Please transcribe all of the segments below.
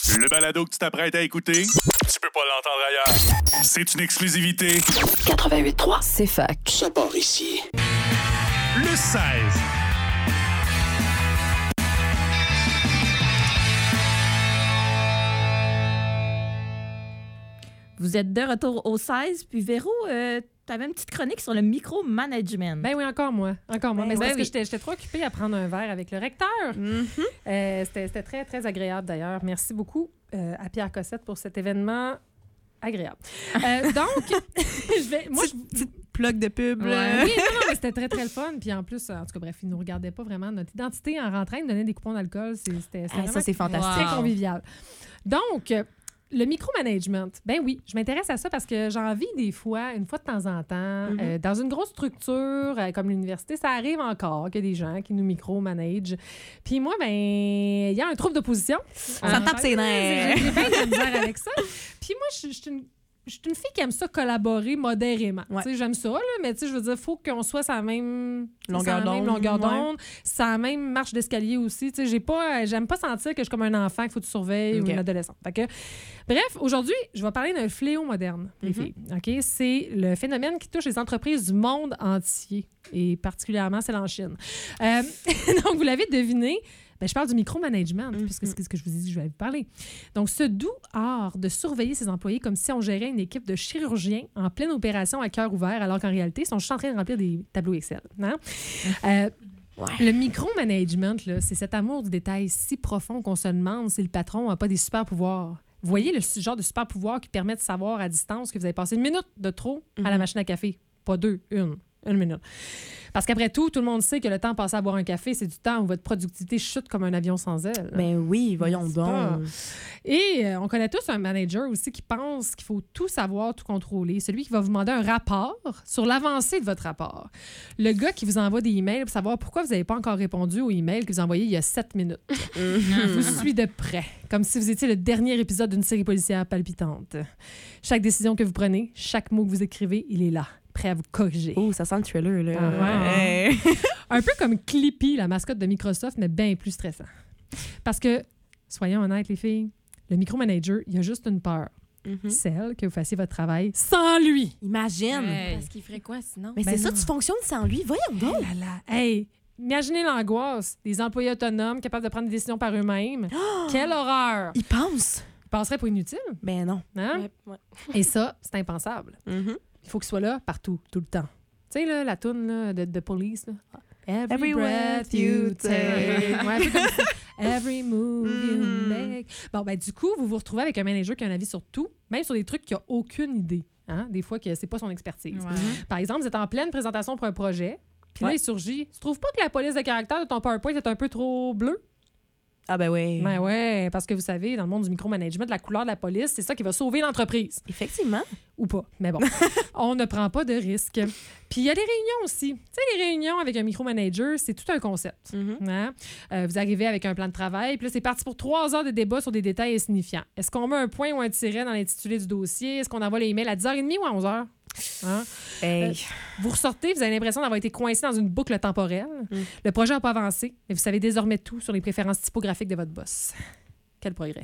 Le balado que tu t'apprêtes à écouter, tu peux pas l'entendre ailleurs. C'est une exclusivité. 88.3, c'est fac. Ça part ici. Le 16. Vous êtes de retour au 16, puis Véro, tu avais une petite chronique sur le micromanagement. Ben oui, encore moi. Mais c'est parce oui. que j'étais trop occupée à prendre un verre avec le recteur. C'était très, très agréable d'ailleurs. Merci beaucoup à Pierre Cossette pour cet événement agréable. Donc, Petite plug de pub. Ouais. Oui, non, mais c'était très, très le fun. Puis en plus, en tout cas, bref, ils ne nous regardaient pas vraiment. Notre identité en rentrant, ils nous donnaient des coupons d'alcool. C'était Ça, vraiment c'est fantastique. très convivial. Donc, le micromanagement, ben oui, je m'intéresse à ça parce que j'en vis des fois, une fois de temps en temps, dans une grosse structure comme l'université, ça arrive encore qu'il y a des gens qui nous micromanagent. Puis moi, ben, il y a un trouble d'opposition. Ça tape ses nerfs. J'ai bien de la misère avec ça. Puis moi, je suis une fille qui aime ça collaborer modérément. Ouais. Tu sais, j'aime ça, là, mais tu sais, je veux dire, il faut qu'on soit sur la même Longueur d'onde, sur la même marche d'escalier aussi. Tu sais, j'aime pas sentir que je suis comme un enfant qu'il faut que tu surveilles ou une adolescente. Fait que, bref, aujourd'hui, je vais parler d'un fléau moderne, les filles. OK? C'est le phénomène qui touche les entreprises du monde entier, et particulièrement celle en Chine. Donc, vous l'avez deviné, ben, je parle du micromanagement, puisque c'est ce que je vous ai dit que je vais vous parler. Donc, ce doux art de surveiller ses employés comme si on gérait une équipe de chirurgiens en pleine opération à cœur ouvert, alors qu'en réalité, ils sont juste en train de remplir des tableaux Excel. Hein? Le micromanagement, là, c'est cet amour du détail si profond qu'on se demande si le patron n'a pas des super pouvoirs. Vous voyez le genre de super pouvoir qui permet de savoir à distance que vous avez passé une minute de trop à la machine à café. Pas deux, une minute. Parce qu'après tout le monde sait que le temps passé à boire un café, c'est du temps où votre productivité chute comme un avion sans aile. Ben oui, voyons C'est donc. pas. Et on connaît tous un manager aussi qui pense qu'il faut tout savoir, tout contrôler. Celui qui va vous demander un rapport sur l'avancée de votre rapport. Le gars qui vous envoie des emails pour savoir pourquoi vous n'avez pas encore répondu aux emails que vous envoyez il y a 7 minutes. Vous suit de près, comme si vous étiez le dernier épisode d'une série policière palpitante. Chaque décision que vous prenez, chaque mot que vous écrivez, il est là, prêt à vous corriger. Oh, ça sent le thriller, là. Ouais. Un peu comme Clippy, la mascotte de Microsoft, mais bien plus stressant. Parce que, soyons honnêtes, les filles, le micromanager, il y a juste une peur. Celle que vous fassiez votre travail sans lui. Imagine. Parce qu'il ferait quoi sinon? Mais Ben c'est ça, non. tu fonctionnes sans lui. Voyons donc. Oh là là. Hey, imaginez l'angoisse des employés autonomes capables de prendre des décisions par eux-mêmes. Quelle horreur! Il pense. Ils passeraient pour inutiles. Ben non. Hein? Ouais. Et ça, c'est impensable. Il faut qu'il soit là partout, tout le temps. Tu sais, là, la toune là, de Police. Là. Every breath you take. Ouais, un peu comme ça. Every move you make. Bon, ben du coup, vous vous retrouvez avec un manager qui a un avis sur tout, même sur des trucs qu'il n'a aucune idée. Hein? Des fois, que c'est pas son expertise. Ouais. Par exemple, vous êtes en pleine présentation pour un projet, puis là, il surgit. Tu trouves pas que la police de caractère de ton PowerPoint est un peu trop bleue? Ah ben oui. Ben ouais, parce que vous savez, dans le monde du micromanagement, la couleur de la police, c'est ça qui va sauver l'entreprise. Effectivement. Ou pas. Mais bon, on ne prend pas de risques. Puis il y a les réunions aussi. Tu sais, les réunions avec un micromanager, c'est tout un concept. Hein? Vous arrivez avec un plan de travail, puis là, c'est parti pour 3 heures de débat sur des détails insignifiants. Est-ce qu'on met un point ou un tiret dans l'intitulé du dossier? Est-ce qu'on envoie les emails à 10h30 ou à 11h? Hein? Hey. Vous ressortez, vous avez l'impression d'avoir été coincé dans une boucle temporelle. Le projet n'a pas avancé, mais vous savez désormais tout sur les préférences typographiques de votre boss. Quel progrès.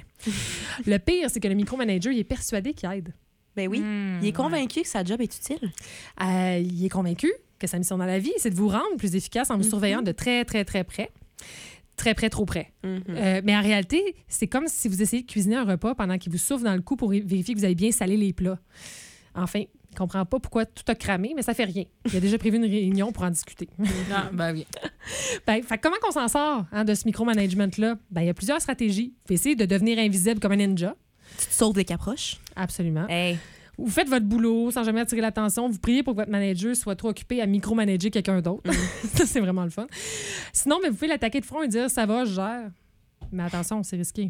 Le pire, c'est que le micromanager, il est persuadé qu'il aide. Ben oui. Il est convaincu que sa job est utile. Il est convaincu que sa mission dans la vie, c'est de vous rendre plus efficace en vous surveillant de très, très, très près. Très près, trop près. Mais en réalité, c'est comme si vous essayez de cuisiner un repas pendant qu'il vous souffle dans le cou pour vérifier que vous avez bien salé les plats. Enfin, il ne comprend pas pourquoi tout a cramé, mais ça fait rien. Il a déjà prévu une réunion pour en discuter. Ben oui. Fait comment qu'on s'en sort de ce micromanagement-là? Ben, il y a plusieurs stratégies. Vous pouvez essayer de devenir invisible comme un ninja. Tu te sauves des caproches. Absolument. Hey. Vous faites votre boulot sans jamais attirer l'attention. Vous priez pour que votre manager soit trop occupé à micromanager quelqu'un d'autre. Ça, c'est vraiment le fun. Sinon, mais vous pouvez l'attaquer de front et dire « ça va, je gère ». Mais attention, c'est risqué.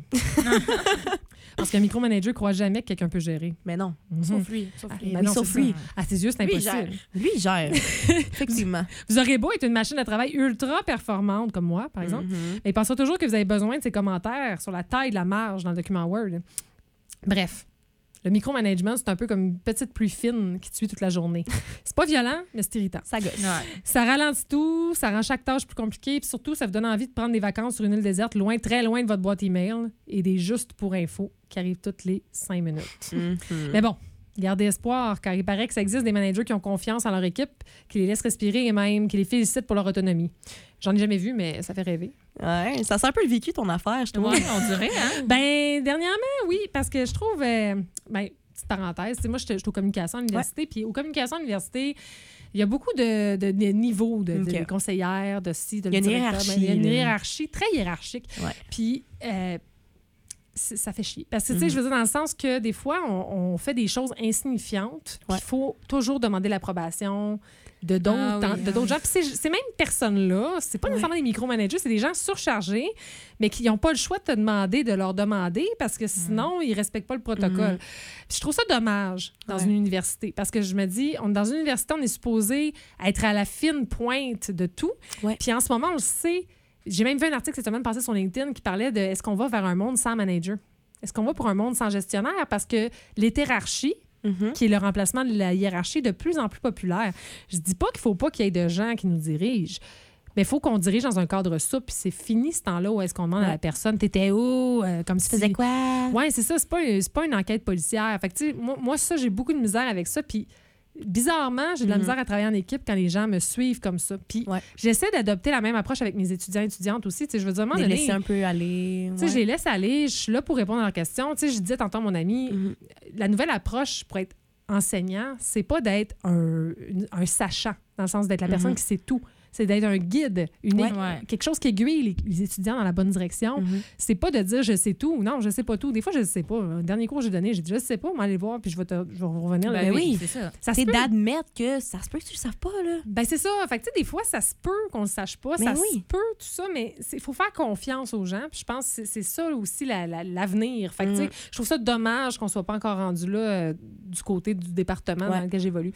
Parce qu'un micromanager ne croit jamais que quelqu'un peut gérer. Mais non. Sauf lui. Ben non, sauf c'est lui. ça. À ses yeux, c'est Lui, il impossible. gère. Lui, il gère. Effectivement. Vous aurez beau être une machine de travail ultra performante, comme moi, par exemple, mais il pensera toujours que vous avez besoin de ses commentaires sur la taille de la marge dans le document Word. Bref, Le micromanagement, c'est un peu comme une petite pluie fine qui te suit toute la journée. C'est pas violent, mais c'est irritant. Ça gosse. Ouais. Ça ralentit tout, ça rend chaque tâche plus compliquée, puis surtout, ça vous donne envie de prendre des vacances sur une île déserte, loin, très loin de votre boîte email, et des juste pour info qui arrivent toutes les 5 minutes. Mais bon, gardez espoir, car il paraît que ça existe des managers qui ont confiance en leur équipe, qui les laissent respirer et même qui les félicitent pour leur autonomie. J'en ai jamais vu, mais ça fait rêver. Ouais, ça sent un peu le vécu, ton affaire, je trouve. Ouais, on dirait, hein? Ben, dernièrement, oui, parce que je trouve... petite parenthèse, moi, je suis aux communications à l'université, puis aux communications à l'université, il y a beaucoup de niveaux de conseillères, de ci, de il y a une hiérarchie. Il y a une hiérarchie très hiérarchique. Ouais. Puis... ça fait chier. Parce que, tu sais, je veux dire, dans le sens que des fois, on fait des choses insignifiantes. Il faut toujours demander l'approbation de d'autres gens. Puis ces mêmes personnes-là, c'est pas nécessairement des micromanagers, c'est des gens surchargés, mais qui n'ont pas le choix de te demander, de leur demander, parce que sinon, ils respectent pas le protocole. Puis je trouve ça dommage dans une université, parce que je me dis, dans une université, on est supposé être à la fine pointe de tout. Ouais. Puis en ce moment, on le sait. J'ai même vu un article cette semaine passée sur LinkedIn qui parlait de est-ce qu'on va vers un monde sans manager? Est-ce qu'on va pour un monde sans gestionnaire? Parce que l'hétérarchie, qui est le remplacement de la hiérarchie, est de plus en plus populaire. Je dis pas qu'il faut pas qu'il y ait de gens qui nous dirigent, mais il faut qu'on dirige dans un cadre souple. Puis c'est fini ce temps-là où est-ce qu'on demande à la personne « T'étais où? » Comme si tu faisais quoi? Oui, c'est ça. C'est pas une enquête policière. Fait que, tu sais, moi, ça, j'ai beaucoup de misère avec ça. Puis bizarrement, j'ai de la misère à travailler en équipe quand les gens me suivent comme ça. Puis j'essaie d'adopter la même approche avec mes étudiants et étudiantes aussi. Tu sais, je veux dire, les laisser un peu aller. Tu sais, je les laisse aller. Je suis là pour répondre à leurs questions. Tu sais, je disais tantôt à mon ami, la nouvelle approche pour être enseignant, c'est pas d'être un sachant, dans le sens d'être la personne qui sait tout. C'est d'être un guide, quelque chose qui aiguille les étudiants dans la bonne direction. C'est pas de dire je sais tout. Non, je sais pas tout. Des fois, je sais pas. Le dernier cours que j'ai donné, j'ai dit je sais pas, on va aller voir, puis je vais revenir. Ben oui, c'est ça. C'est d'admettre que ça se peut que tu le saves pas, là. Ben c'est ça. Fait que, tu sais, des fois, ça se peut qu'on le sache pas. Ça se peut, tout ça, mais il faut faire confiance aux gens. Puis je pense que c'est ça aussi l'avenir. Fait que, tu sais, je trouve ça dommage qu'on soit pas encore rendu là du côté du département dans lequel j'évolue.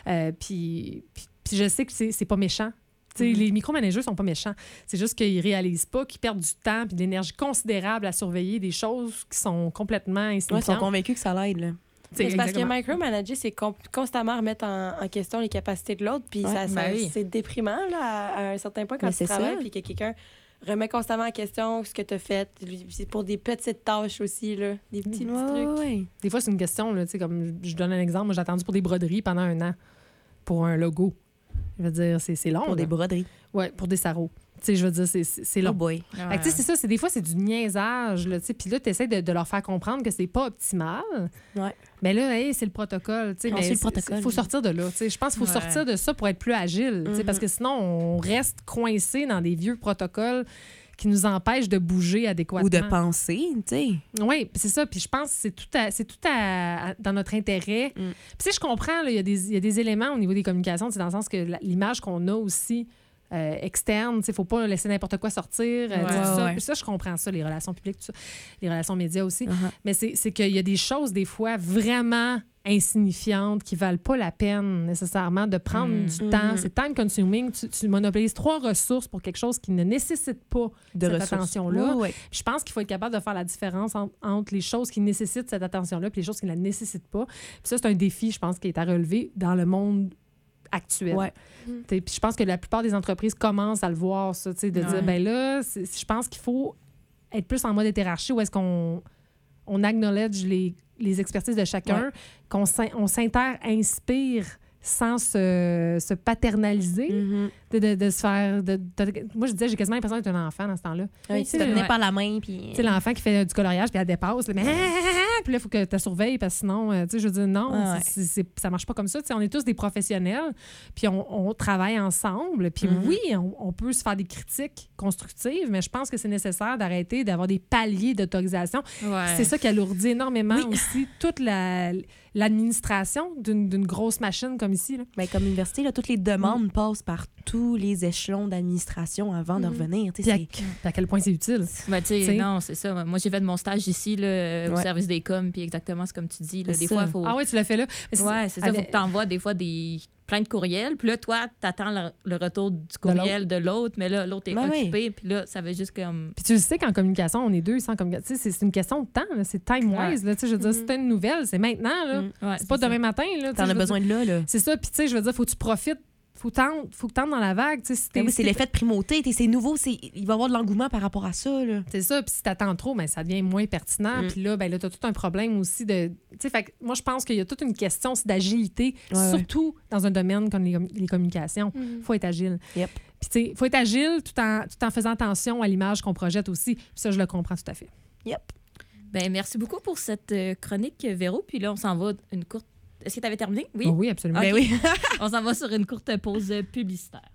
Puis je sais que c'est pas méchant. Les micromanagers sont pas méchants. C'est juste qu'ils réalisent pas, qu'ils perdent du temps et de l'énergie considérable à surveiller des choses qui sont complètement insignifiantes. Ils sont convaincus que ça l'aide, là. C'est parce que micromanager, c'est constamment remettre en question les capacités de l'autre. Puis c'est déprimant là, à un certain point quand tu travailles puis que quelqu'un remet constamment en question ce que tu as fait. C'est pour des petites tâches aussi, là, des petits trucs. Ouais. Des fois, c'est une question, là, comme je donne un exemple. Moi, j'ai attendu pour des broderies pendant 1 an pour un logo. Je veux dire, c'est long. Pour des broderies. Oui, pour des sarraux. Tu sais, je veux dire, c'est long. Oh boy. Fait que, tu sais, c'est ça. Des fois, c'est du niaisage. Puis là, tu essaies de leur faire comprendre que c'est pas optimal. Ouais. Mais là, c'est le protocole. C'est le protocole. Il faut sortir de là. Je pense qu'il faut sortir de ça pour être plus agile. Parce que sinon, on reste coincé dans des vieux protocoles qui nous empêchent de bouger adéquatement. Ou de penser, tu sais. Oui, c'est ça. Puis je pense que c'est tout dans notre intérêt. Puis je comprends, il y a des éléments au niveau des communications, dans le sens que l'image qu'on a aussi externe, il ne faut pas laisser n'importe quoi sortir. Ça, je comprends ça, les relations publiques, tout ça, les relations médias aussi. Mais c'est qu'il y a des choses, des fois, vraiment insignifiantes qui valent pas la peine nécessairement de prendre du temps. C'est time consuming. Tu monopolises 3 ressources pour quelque chose qui ne nécessite pas de cette attention-là. Je pense qu'il faut être capable de faire la différence entre les choses qui nécessitent cette attention-là et les choses qui ne la nécessitent pas. Puis ça, c'est un défi, je pense, qui est à relever dans le monde actuel. Puis je pense que la plupart des entreprises commencent à le voir, ça, de dire, ben là, je pense qu'il faut être plus en mode hiérarchie où est-ce qu'on acknowledge les expertises de chacun, qu'on s'inter-inspire sans se paternaliser, de se faire... moi, je disais, j'ai quasiment l'impression d'être un enfant dans ce temps-là. Oui, tu te tenais par la main, puis... Tu sais, l'enfant qui fait du coloriage, puis elle dépasse, puis là, il faut que tu la surveilles, parce que sinon, tu sais, je veux dire, non, ça marche pas comme ça. Tu sais, on est tous des professionnels, puis on travaille ensemble, puis oui, on peut se faire des critiques constructives, mais je pense que c'est nécessaire d'arrêter d'avoir des paliers d'autorisation. C'est ça qui alourdit énormément aussi toute l'administration d'une grosse machine comme ici. Là. Bien, comme université, là, toutes les demandes passent partout. tous les échelons d'administration avant de revenir. Puis à quel point c'est utile. Ben, non, c'est ça. Moi, j'ai fait mon stage ici là, au service des coms, puis exactement, c'est comme tu dis. Là, des fois, il faut... Ah oui, tu l'as fait là? Ouais, c'est ça. Il faut que tu envoies des fois plein de courriels. Puis là, toi, tu attends le retour du courriel de l'autre, mais là, l'autre est occupé. Puis là, ça veut juste comme... Puis tu le sais qu'en communication, on est deux sans communication. C'est une question de temps. Là. C'est time-wise. Là, je veux dire, si t'as une nouvelle, c'est maintenant. Là. C'est pas demain matin. T'en as besoin de là. C'est ça. Puis tu sais, je veux dire, faut que tu profites. Faut que tentes dans la vague. Si c'est l'effet de primauté. C'est nouveau. Il va y avoir de l'engouement par rapport à ça. Là. C'est ça. Puis si t'attends trop, ça devient moins pertinent. Puis là, t'as tout un problème aussi de... Fait que moi, je pense qu'il y a toute une question aussi d'agilité, surtout dans un domaine comme les communications. Faut être agile. Yep. Puis il faut être agile tout en faisant attention à l'image qu'on projette aussi. Puis ça, je le comprends tout à fait. Yep. Ben, merci beaucoup pour cette chronique, Véro. Puis là, on s'en va une courte... Est-ce que tu avais terminé? Oui? Oh oui, absolument. Okay. Ben oui. On s'en va sur une courte pause publicitaire.